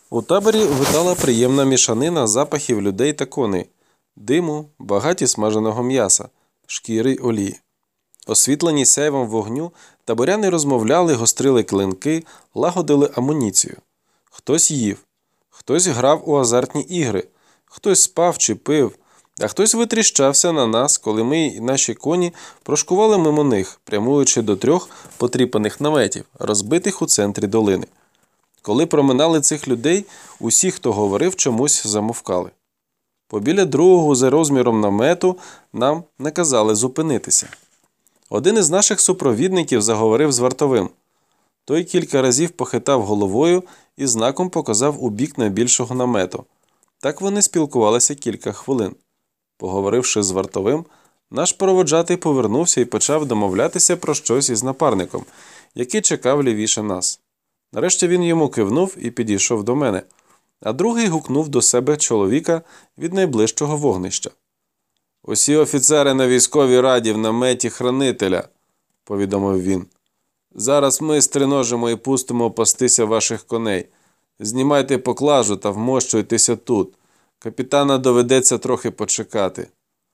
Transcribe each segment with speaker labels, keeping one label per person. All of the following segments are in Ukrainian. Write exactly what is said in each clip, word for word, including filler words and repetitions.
Speaker 1: У таборі витала приємна мішанина запахів людей та коней, диму, багаті смаженого м'яса, шкіри й олії. Освітлені сяйвом вогню, таборяни розмовляли, гострили клинки, лагодили амуніцію. Хтось їв, хтось грав у азартні ігри, хтось спав чи пив, а хтось витріщався на нас, коли ми й наші коні прошкували мимо них, прямуючи до трьох потріпаних наметів, розбитих у центрі долини. Коли проминали цих людей, усі, хто говорив, чомусь замовкали. Побіля другого за розміром намету нам наказали зупинитися. Один із наших супровідників заговорив з вартовим. Той кілька разів похитав головою і знаком показав у бік найбільшого намету. Так вони спілкувалися кілька хвилин. Поговоривши з вартовим, наш проводжатий повернувся і почав домовлятися про щось із напарником, який чекав лівіше нас. Нарешті він йому кивнув і підійшов до мене, а другий гукнув до себе чоловіка від найближчого вогнища. «Усі офіцери на військовій раді в наметі хранителя», – повідомив він. «Зараз ми стриножимо і пустимо пастися ваших коней. Знімайте поклажу та вмощуйтеся тут. Капітана доведеться трохи почекати».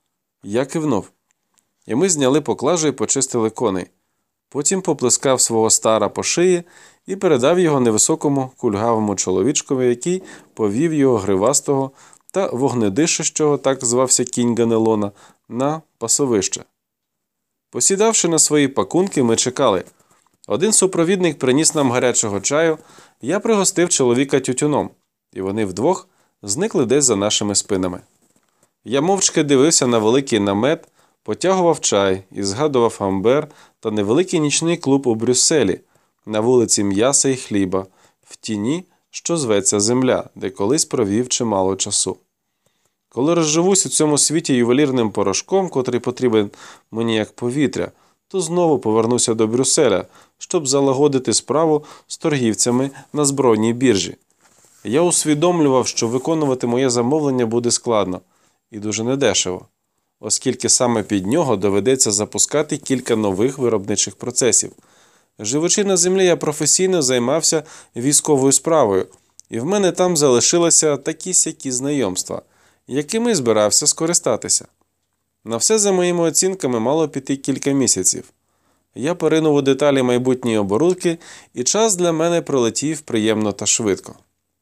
Speaker 1: Я кивнув. І ми зняли поклажу і почистили коней. Потім поплескав свого стара по шиї і передав його невисокому кульгавому чоловічкові, який повів його гривастого та вогнедишащого, так звався кінь Ганелона, на пасовище. Посідавши на свої пакунки, ми чекали. Один супровідник приніс нам гарячого чаю, я пригостив чоловіка тютюном, і вони вдвох зникли десь за нашими спинами. Я мовчки дивився на великий намет, потягував чай і згадував Амбер та невеликий нічний клуб у Брюсселі, на вулиці М'яса і Хліба, в тіні, що зветься Земля, де колись провів чимало часу. Коли розживусь у цьому світі ювелірним порошком, котрий потрібен мені як повітря, то знову повернуся до Брюсселя, щоб залагодити справу з торгівцями на збройній біржі. Я усвідомлював, що виконувати моє замовлення буде складно і дуже недешево, оскільки саме під нього доведеться запускати кілька нових виробничих процесів. Живучи на землі, я професійно займався військовою справою, і в мене там залишилися такі-сякі знайомства, якими збирався скористатися. На все, за моїми оцінками, мало піти кілька місяців. Я поринув у деталі майбутньої оборудки, і час для мене пролетів приємно та швидко.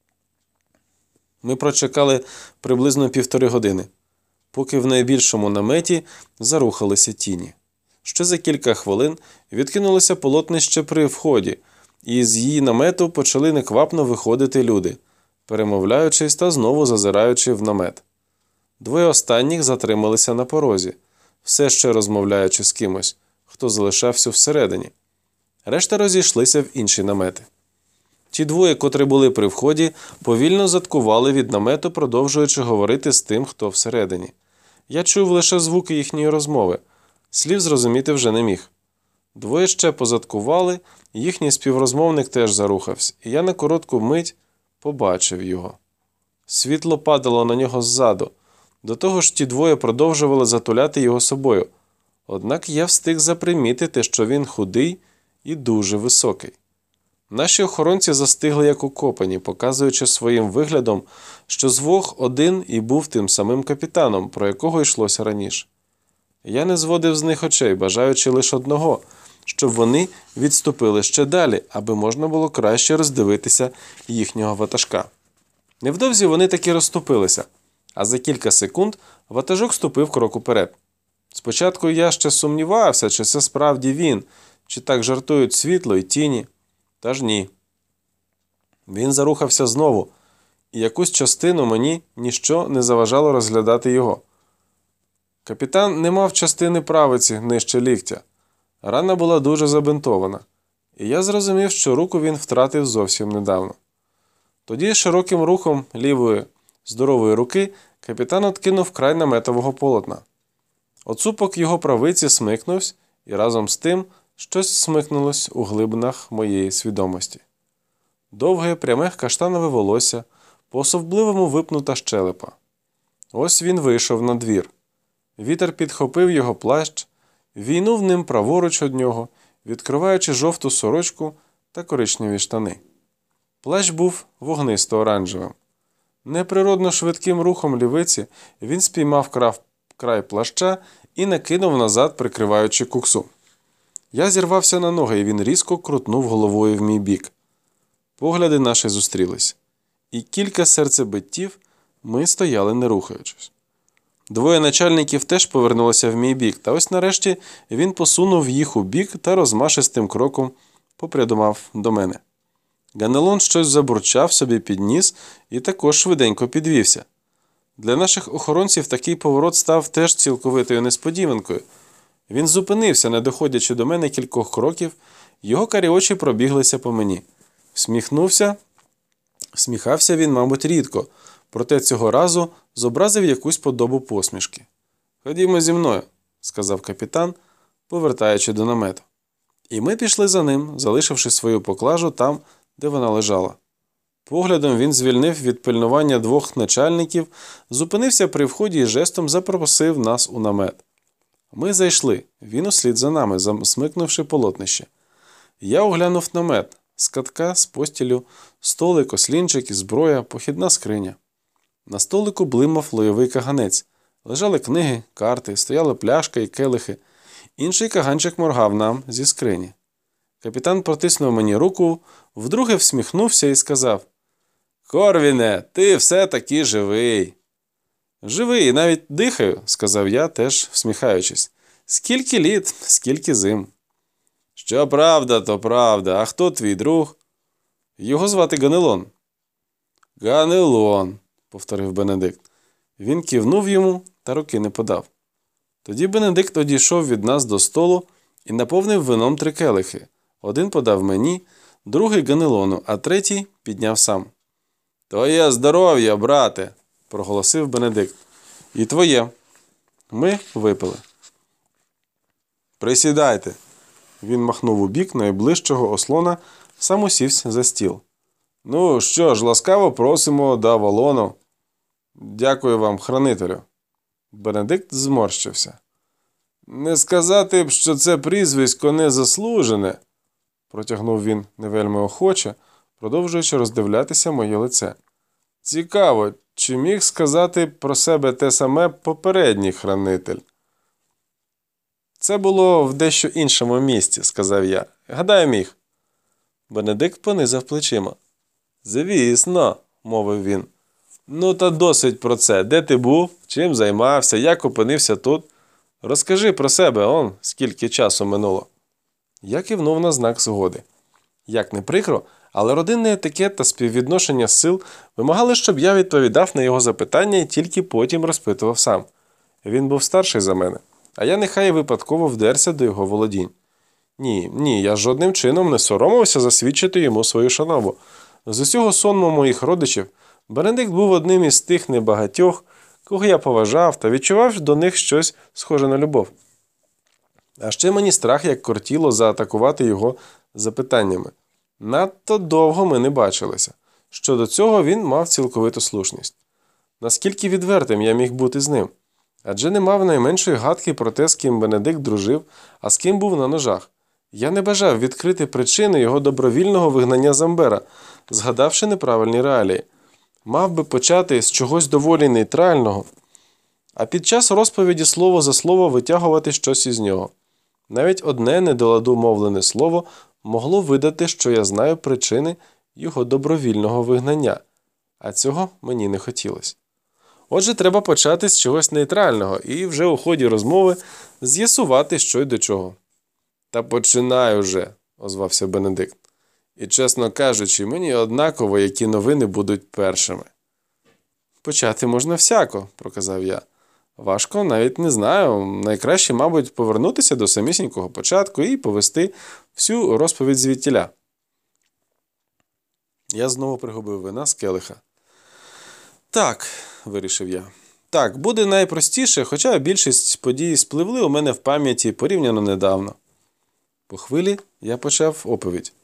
Speaker 1: Ми прочекали приблизно півтори години, поки в найбільшому наметі зарухалися тіні. Ще за кілька хвилин відкинулося полотнище при вході, і з її намету почали неквапно виходити люди, перемовляючись та знову зазираючи в намет. Двоє останніх затрималися на порозі, все ще розмовляючи з кимось, хто залишався всередині. Решта розійшлися в інші намети. Ті двоє, котрі були при вході, повільно заткували від намету, продовжуючи говорити з тим, хто всередині. Я чув лише звуки їхньої розмови. Слів зрозуміти вже не міг. Двоє ще позадкували, їхній співрозмовник теж зарухався, і я на коротку мить побачив його. Світло падало на нього ззаду. До того ж ті двоє продовжували затуляти його собою. Однак я встиг запримітити, що він худий і дуже високий. Наші охоронці застигли як укопані, показуючи своїм виглядом, що з двох один і був тим самим капітаном, про якого йшлося раніше. Я не зводив з них очей, бажаючи лише одного, щоб вони відступили ще далі, аби можна було краще роздивитися їхнього ватажка. Невдовзі вони таки розступилися, а за кілька секунд ватажок ступив крок уперед. Спочатку я ще сумнівався, чи це справді він, чи так жартують світло і тіні. Та ж ні. Він зарухався знову, і якусь частину мені ніщо не заважало розглядати його. Капітан не мав частини правиці нижче ліктя. Рана була дуже забинтована, і я зрозумів, що руку він втратив зовсім недавно. Тоді широким рухом лівої здорової руки капітан откинув край наметового полотна. Оцупок його правиці смикнувся, і разом з тим щось смикнулось у глибинах моєї свідомості. Довге, пряме каштанове волосся, по особливому випнута щелепа. Ось він вийшов на двір. Вітер підхопив його плащ, війнув ним праворуч од нього, відкриваючи жовту сорочку та коричневі штани. Плащ був вогнисто-оранжевим. Неприродно швидким рухом лівиці він спіймав крав- край плаща і накинув назад, прикриваючи куксу. Я зірвався на ноги, і він різко крутнув головою в мій бік. Погляди наші зустрілись. І кілька серцебиттів ми стояли не рухаючись. Двоє начальників теж повернулися в мій бік, та ось нарешті він посунув їх у бік та розмашистим кроком попрямував до мене. Ганелон щось забурчав собі під ніс і також швиденько підвівся. Для наших охоронців такий поворот став теж цілковитою несподіванкою. Він зупинився, не доходячи до мене кількох кроків, його карі очі пробіглися по мені. Всміхнувся. Всміхався він, мабуть, рідко, проте цього разу зобразив якусь подобу посмішки. «Ходімо зі мною», – сказав капітан, повертаючи до намету. І ми пішли за ним, залишивши свою поклажу там, де вона лежала. Поглядом він звільнив від пильнування двох начальників, зупинився при вході і жестом запросив нас у намет. Ми зайшли, він услід за нами, засмикнувши полотнище. Я оглянув намет, скатка з постілю, столик, ослінчик і зброя, похідна скриня. На столику блимав лойовий каганець. Лежали книги, карти, стояли пляшка і келихи. Інший каганчик моргав нам зі скрині. Капітан протиснув мені руку, вдруге всміхнувся і сказав: «Корвіне, ти все-таки живий». «Живий, навіть дихаю», – сказав я, теж всміхаючись. «Скільки літ, скільки зим». «Що правда, то правда. А хто твій друг?» «Його звати Ганелон». «Ганелон», – повторив Бенедикт. Він кивнув йому та руки не подав. Тоді Бенедикт одійшов від нас до столу і наповнив вином три келихи. Один подав мені, другий Ганелону, а третій підняв сам. «Твоє здоров'я, брате!» – проголосив Бенедикт. «І твоє». Ми випили. «Присідайте!» Він махнув у бік найближчого ослона, сам усівся за стіл. «Ну що ж, ласкаво просимо до Авалону». «Дякую вам, хранителю». Бенедикт зморщився. «Не сказати б, що це прізвисько незаслужене», – протягнув він невельми охоче, продовжуючи роздивлятися моє лице. «Цікаво, чи міг сказати про себе те саме попередній хранитель?» «Це було в дещо іншому місці», – сказав я. «Гадаю, міг». Бенедикт понизав плечима. «Звісно», – мовив він. «Ну та досить про це. Де ти був? Чим займався? Як опинився тут? Розкажи про себе, он, скільки часу минуло». Я кивнув на знак згоди. Як не прикро, але родинний етикет та співвідношення сил вимагали, щоб я відповідав на його запитання і тільки потім розпитував сам. Він був старший за мене, а я нехай випадково вдерся до його володінь. Ні, ні, я жодним чином не соромився засвідчити йому свою шанову. З усього сонму моїх родичів Бенедикт був одним із тих небагатьох, кого я поважав та відчував до них щось схоже на любов. А ще мені страх, як кортіло, заатакувати його запитаннями. Надто довго ми не бачилися. Щодо цього він мав цілковиту слушність. Наскільки відвертим я міг бути з ним? Адже не мав найменшої гадки про те, з ким Бенедикт дружив, а з ким був на ножах. Я не бажав відкрити причини його добровільного вигнання з Амбера, згадавши неправильні реалії. Мав би почати з чогось доволі нейтрального, а під час розповіді слово за слово витягувати щось із нього. Навіть одне недоладу мовлене слово могло видати, що я знаю причини його добровільного вигнання, а цього мені не хотілося. Отже, треба почати з чогось нейтрального і вже у ході розмови з'ясувати, що й до чого. «Та починай уже», – озвався Бенедикт. «І, чесно кажучи, мені однаково, які новини будуть першими». «Почати можна всяко», – проказав я. «Важко, навіть не знаю. Найкраще, мабуть, повернутися до самісінького початку і повести всю розповідь звідтіля». Я знову пригубив вина з келиха. «Так», – вирішив я. «Так, буде найпростіше, хоча більшість подій спливли у мене в пам'яті порівняно недавно». По хвилі я почав оповідь.